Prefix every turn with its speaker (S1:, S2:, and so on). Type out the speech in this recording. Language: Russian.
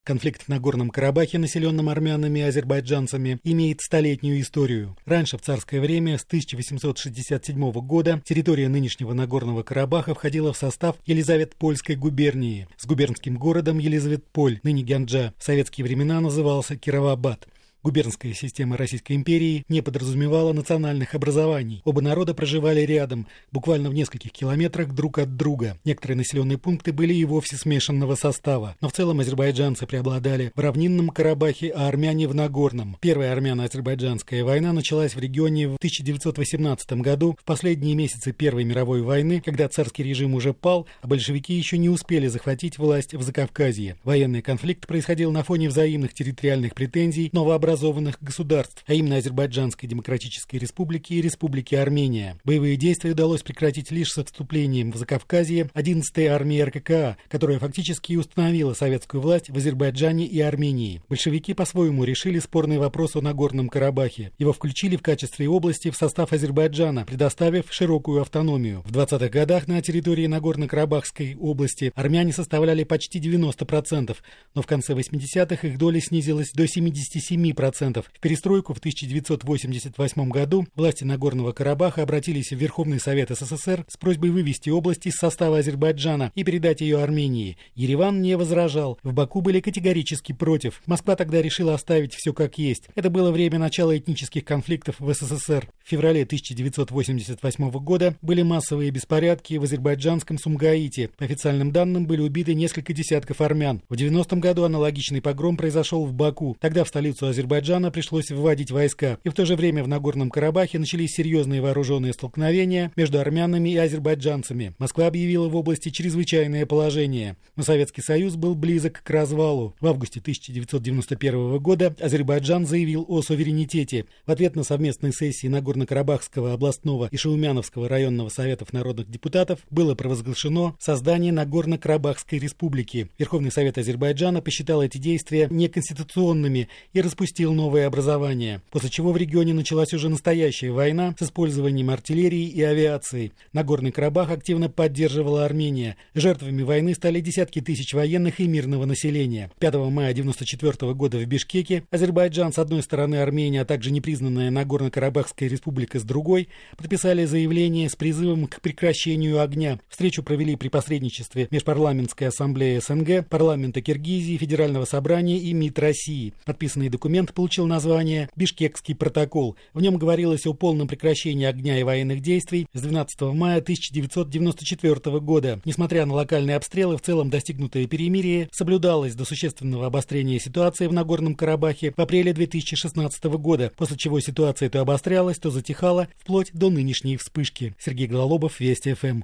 S1: Конфликт в Нагорном Карабахе, населенном армянами и азербайджанцами, имеет столетнюю историю. Раньше, в царское время, с 1867 года, территория нынешнего Нагорного Карабаха входила в состав Елизаветпольской губернии с губернским городом Елизаветполь, ныне Гянджа. В советские времена назывался Кировабад. Губернская система Российской империи не подразумевала национальных образований. Оба народа проживали рядом, буквально в нескольких километрах друг от друга. Некоторые населенные пункты были и вовсе смешанного состава. Но в целом азербайджанцы преобладали в равнинном Карабахе, а армяне в Нагорном. Первая армяно-азербайджанская война началась в регионе в 1918 году, в последние месяцы Первой мировой войны, когда царский режим уже пал, а большевики еще не успели захватить власть в Закавказье. Военный конфликт происходил на фоне взаимных территориальных претензий новообразованных государств, а именно Азербайджанской Демократической Республики и Республики Армения. Боевые действия удалось прекратить лишь со вступлением в Закавказье 11-й армии РККА, которая фактически установила советскую власть в Азербайджане и Армении. Большевики по-своему решили спорный вопрос о Нагорном Карабахе. Его включили в качестве области в состав Азербайджана, предоставив широкую автономию. В 20-х годах на территории Нагорно-Карабахской области армяне составляли почти 90%, но в конце 80-х их доля снизилась до 77%. В перестройку в 1988 году власти Нагорного Карабаха обратились в Верховный Совет СССР с просьбой вывести область из состава Азербайджана и передать ее Армении. Ереван не возражал, в Баку были категорически против. Москва тогда решила оставить все как есть. Это было время начала этнических конфликтов в СССР. В феврале 1988 года были массовые беспорядки в азербайджанском Сумгаите. По официальным данным, были убиты несколько десятков армян. В 90-м году аналогичный погром произошел в Баку. Тогда в столицу Азербайджана пришлось вводить войска. И в то же время в Нагорном Карабахе начались серьезные вооруженные столкновения между армянами и азербайджанцами. Москва объявила в области чрезвычайное положение. Но Советский Союз был близок к развалу. В августе 1991 года Азербайджан заявил о суверенитете. В ответ на совместные сессии Нагорно-Карабахского областного и Шаумяновского районного советов народных депутатов было провозглашено создание Нагорно-Карабахской республики. Верховный Совет Азербайджана посчитал эти действия неконституционными и распустил новое образование, после чего в регионе началась уже настоящая война с использованием артиллерии и авиации. Нагорный Карабах активно поддерживала Армения. Жертвами войны стали десятки тысяч военных и мирного населения. 5 мая 1994 года в Бишкеке Азербайджан с одной стороны, Армения, а также непризнанная Нагорно-Карабахская республика с другой, подписали заявление с призывом к прекращению огня. Встречу провели при посредничестве Межпарламентской ассамблеи СНГ, парламента Киргизии, Федерального собрания и МИД России. Подписанный документ получил название «Бишкекский протокол». В нем говорилось о полном прекращении огня и военных действий с 12 мая 1994 года. Несмотря на локальные обстрелы, в целом достигнутое перемирие соблюдалось до существенного обострения ситуации в Нагорном Карабахе в апреле 2016 года, после чего ситуация то обострялась, то затихала, вплоть до нынешней вспышки. Сергей Гололобов, Вести ФМ.